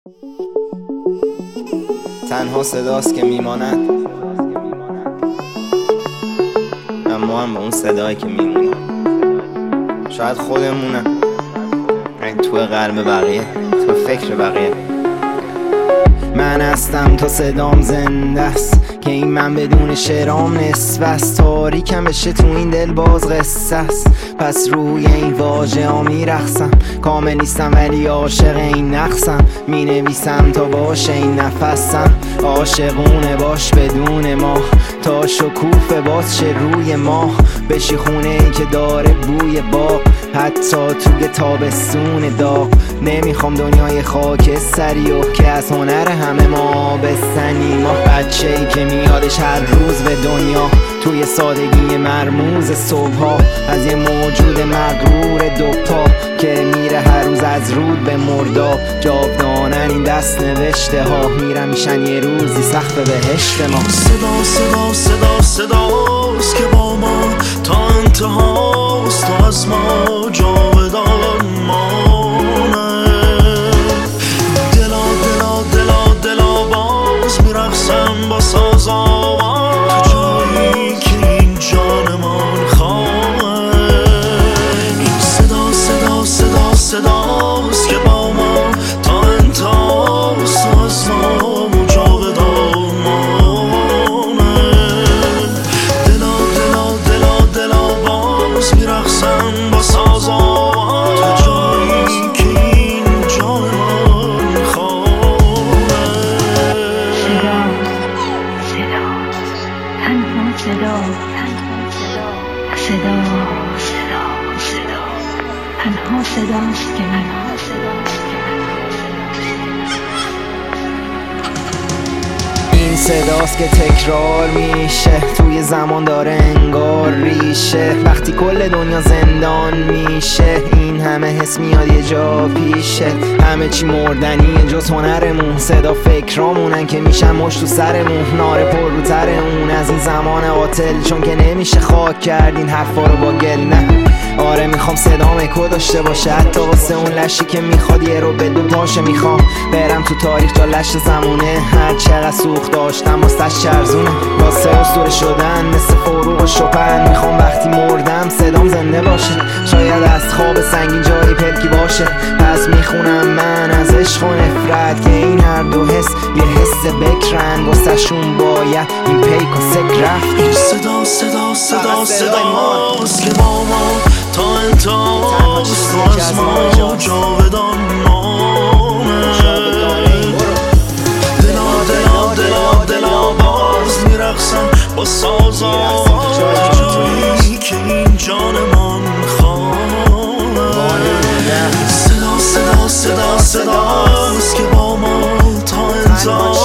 تنها صداست که میماند، اما هم به اون صدایی که میمونه شاید خودمونه، تو قلب بقیه، تو فکر بقیه. من هستم تا صدام زنده است، که این من بدون شعرام نصف است. تاریکم بشه تو این دل باز قصه است، پس روی این واژه ها میرقصم. کامل نیستم ولی عاشق این نقصم، می نویسم تا باشه این نفسم. عاشقونه باش بدون ما، تا شکوفه باز شه روی ما. بشی خونه ای که داره بوی باغ، حتی توی تابستون داغ. نمیخوام دنیای خاکستری و که از هنر همه ما بستنی. ما بچه ای که میادش هر روز به دنیا، توی سادگی مرموز صبحها. از یه موجود مغرور دوپا که میره هر روز از رود به مرداب. جاودانن این دست نوشته ها، میرم میشن یه روزی سقف بهشت ما. صدا صدا صدا صداست که با ما تا انتهاست، تا از ما جاودان مانه. دلا دلا دلا دلا باز میرقصم با ساز آواز، تو جایی که این جانمان خواه. این صدا صدا صدا صداست که با ما تا انتهاست، تا از ما جاودان مانه. دلا دلا دلا دلا باز میرقصم با ساز آواز، تو جایی که این جانمان خواه. تنها صداست که من این صداست که تکرار میشه، توی زمان داره انگار ریشه. وقتی کل دنیا زندان میشه، این همه حس میاد یه جا پیشه. همه چی مردنیه جز هنرمون، صدا فکرامونن که میشن مشت تو سرمون. ناره پر رو ترمون از این زمان قاتل، چون که نمیشه خاک کردین حرفا رو با گل. نه آره میخوام صدام اکو داشته باشه، حتی واسه اون لشی که میخواد یه رو به دو پاشه. میخوام برم تو تاریخ تا لش زمونه، هر چقدر سوخت داشتم واسه چرزونه. واسه اسطوره شدن مثل فروغ و شوپن، میخوام وقتی مردم صدام زنده باشه. شاید از خواب سنگین جایی پلکی باشه، پس میخونم من از عشق و نفرت، که این هر دو حس یه حس بکرن. واسه شون باید این پیک و سک رفت. این صدا صدا صدا صداست که با ما تا انتهاست، تو از ما جاودان مانه. دلا دلا دلا دلا باز میرقصم با ساز آواز، جایی که این جانمان خواه. صدا صدا صدا صداست که با ما تا انتهاست،